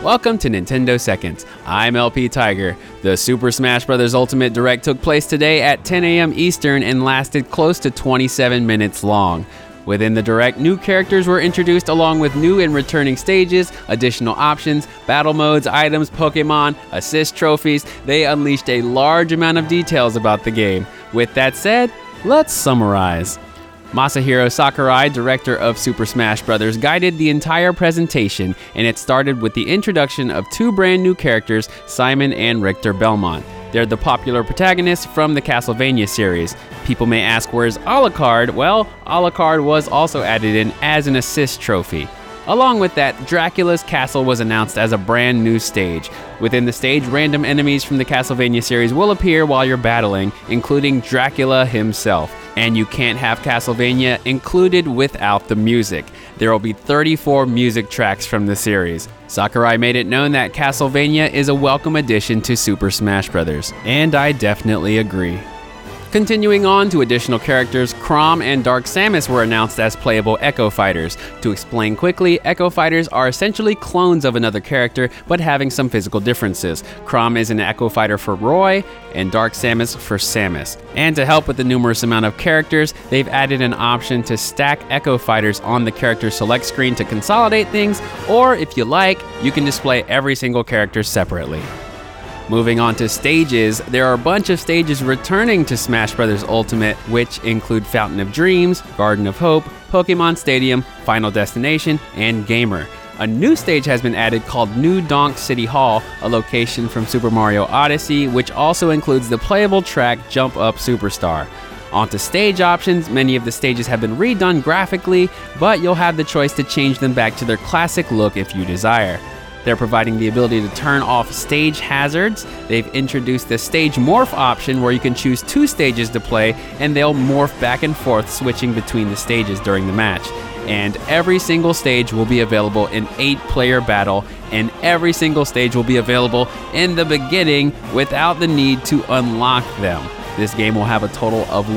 Welcome to Nintendo Seconds. I'm LP Tiger. The Super Smash Bros. Ultimate Direct took place today at 10 a.m. Eastern and lasted close to 27 minutes long. Within the Direct, new characters were introduced along with new and returning stages, additional options, battle modes, items, Pokemon, assist trophies. They unleashed a large amount of details about the game. With that said, let's summarize. Masahiro Sakurai, director of Super Smash Bros., guided the entire presentation, and it started with the introduction of two brand new characters, Simon and Richter Belmont. They're the popular protagonists from the Castlevania series. People may ask, where's Alucard? Well, Alucard was also added in as an assist trophy. Along with that, Dracula's Castle was announced as a brand new stage. Within the stage, random enemies from the Castlevania series will appear while you're battling, including Dracula himself. And you can't have Castlevania included without the music. There will be 34 music tracks from the series. Sakurai made it known that Castlevania is a welcome addition to Super Smash Bros., and I definitely agree. Continuing on to additional characters, Chrom and Dark Samus were announced as playable Echo Fighters. To explain quickly, Echo Fighters are essentially clones of another character, but having some physical differences. Chrom is an Echo Fighter for Roy, and Dark Samus for Samus. And to help with the numerous amount of characters, they've added an option to stack Echo Fighters on the character select screen to consolidate things, or if you like, you can display every single character separately. Moving on to stages, there are a bunch of stages returning to Smash Bros. Ultimate, which include Fountain of Dreams, Garden of Hope, Pokemon Stadium, Final Destination, and Gamer. A new stage has been added called New Donk City Hall, a location from Super Mario Odyssey, which also includes the playable track Jump Up Superstar. Onto stage options, many of the stages have been redone graphically, but you'll have the choice to change them back to their classic look if you desire. They're providing the ability to turn off stage hazards. They've introduced the stage morph option where you can choose two stages to play and they'll morph back and forth switching between the stages during the match. And every single stage will be available in 8-player battle, and every single stage will be available in the beginning without the need to unlock them. This game will have a total of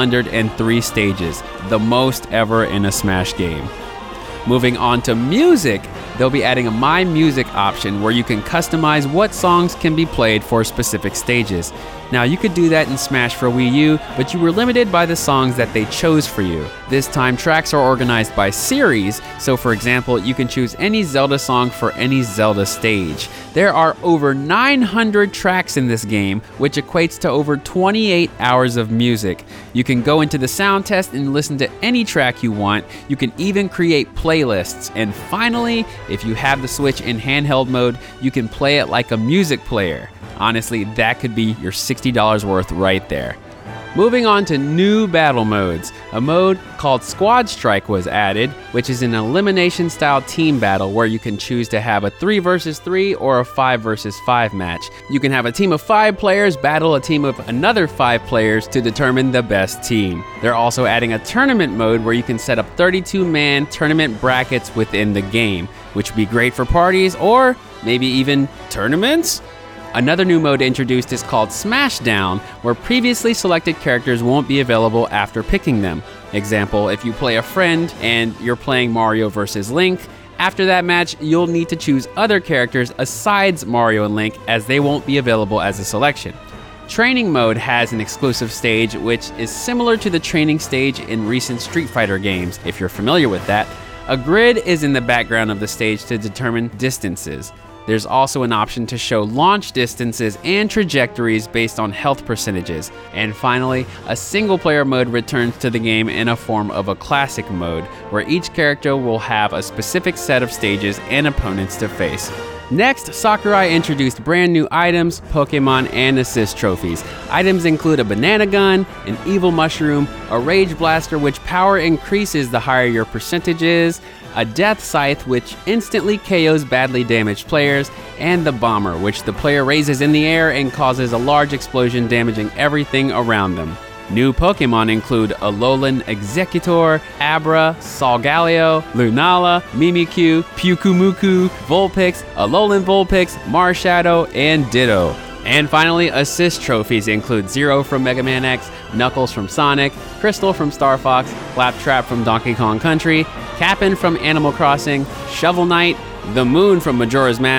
103 stages, the most ever in a Smash game. Moving on to music, they'll be adding a My Music option where you can customize what songs can be played for specific stages. Now, you could do that in Smash for Wii U, but you were limited by the songs that they chose for you. This time, tracks are organized by series, so for example, you can choose any Zelda song for any Zelda stage. There are over 900 tracks in this game, which equates to over 28 hours of music. You can go into the sound test and listen to any track you want. You can even create playlists. And finally, if you have the Switch in handheld mode, you can play it like a music player. Honestly, that could be your $60 worth right there. Moving on to new battle modes. A mode called Squad Strike was added, which is an elimination-style team battle where you can choose to have a 3 vs 3 or a 5 vs 5 match. You can have a team of 5 players battle a team of another 5 players to determine the best team. They're also adding a tournament mode where you can set up 32-man tournament brackets within the game, which would be great for parties or maybe even tournaments? Another new mode introduced is called Smashdown, where previously selected characters won't be available after picking them. Example, if you play a friend and you're playing Mario vs. Link, after that match, you'll need to choose other characters aside Mario and Link as they won't be available as a selection. Training mode has an exclusive stage which is similar to the training stage in recent Street Fighter games, if you're familiar with that. A grid is in the background of the stage to determine distances. There's also an option to show launch distances and trajectories based on health percentages. And finally, a single-player mode returns to the game in a form of a classic mode, where each character will have a specific set of stages and opponents to face. Next, Sakurai introduced brand new items, Pokemon, and assist trophies. Items include a banana gun, an evil mushroom, a rage blaster which power increases the higher your percentage is, a death scythe which instantly KOs badly damaged players, and the bomber which the player raises in the air and causes a large explosion damaging everything around them. New Pokemon include Alolan Exeggutor, Abra, Solgaleo, Lunala, Mimikyu, Pyukumuku, Vulpix, Alolan Vulpix, Marshadow, and Ditto. And finally, assist trophies include Zero from Mega Man X, Knuckles from Sonic, Crystal from Star Fox, Claptrap from Donkey Kong Country, Cap'n from Animal Crossing, Shovel Knight, the Moon from Majora's Mask,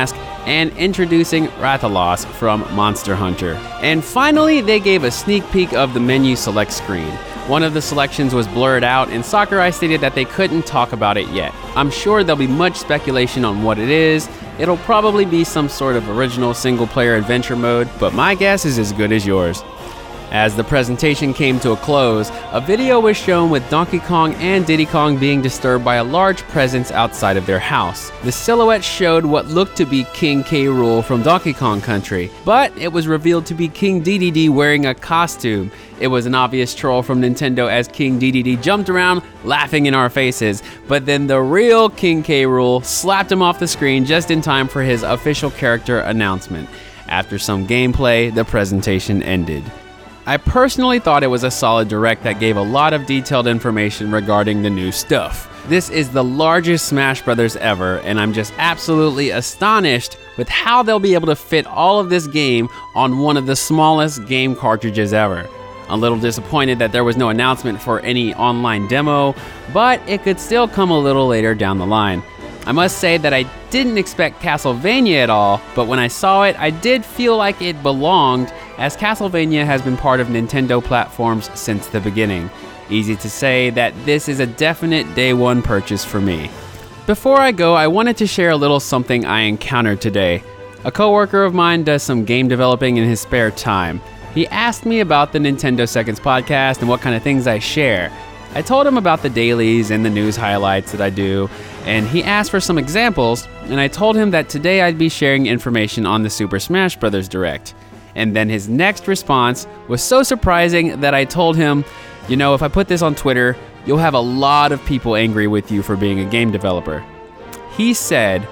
and introducing Rathalos from Monster Hunter. And finally, they gave a sneak peek of the menu select screen. One of the selections was blurred out, and Sakurai stated that they couldn't talk about it yet. I'm sure there'll be much speculation on what it is. It'll probably be some sort of original single-player adventure mode, but my guess is as good as yours. As the presentation came to a close, a video was shown with Donkey Kong and Diddy Kong being disturbed by a large presence outside of their house. The silhouette showed what looked to be King K. Rool from Donkey Kong Country, but it was revealed to be King Dedede wearing a costume. It was an obvious troll from Nintendo as King Dedede jumped around laughing in our faces, but then the real King K. Rool slapped him off the screen just in time for his official character announcement. After some gameplay, the presentation ended. I personally thought it was a solid direct that gave a lot of detailed information regarding the new stuff. This is the largest Smash Bros. Ever, and I'm just absolutely astonished with how they'll be able to fit all of this game on one of the smallest game cartridges ever. A little disappointed that there was no announcement for any online demo, but it could still come a little later down the line. I must say that I didn't expect Castlevania at all, but when I saw it, I did feel like it belonged, as Castlevania has been part of Nintendo platforms since the beginning. Easy to say that this is a definite day one purchase for me. Before I go, I wanted to share a little something I encountered today. A coworker of mine does some game developing in his spare time. He asked me about the Nintendo Seconds podcast and what kind of things I share. I told him about the dailies and the news highlights that I do, and he asked for some examples, and I told him that today I'd be sharing information on the Super Smash Bros. Direct. And then his next response was so surprising that I told him, you know, if I put this on Twitter, you'll have a lot of people angry with you for being a game developer. He said,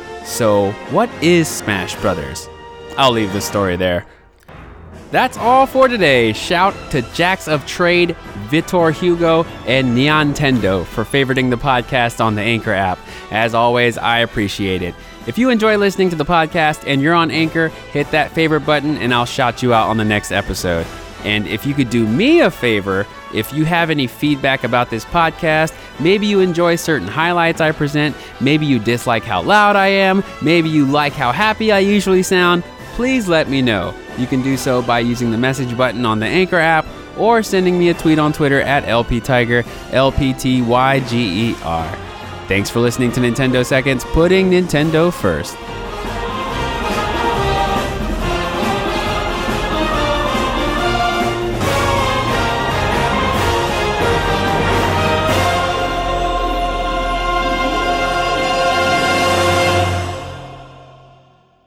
so what is Smash Bros.? I'll leave the story there. That's all for today. Shout to Jacks of Trade, Vitor Hugo, and Nintendo for favoriting the podcast on the Anchor app. As always, I appreciate it. If you enjoy listening to the podcast and you're on Anchor, hit that favorite button and I'll shout you out on the next episode. And if you could do me a favor, if you have any feedback about this podcast, maybe you enjoy certain highlights I present, maybe you dislike how loud I am, maybe you like how happy I usually sound, please let me know. You can do so by using the message button on the Anchor app or sending me a tweet on Twitter at LPTiger, LPTYGER. Thanks for listening to Nintendo Seconds, putting Nintendo first.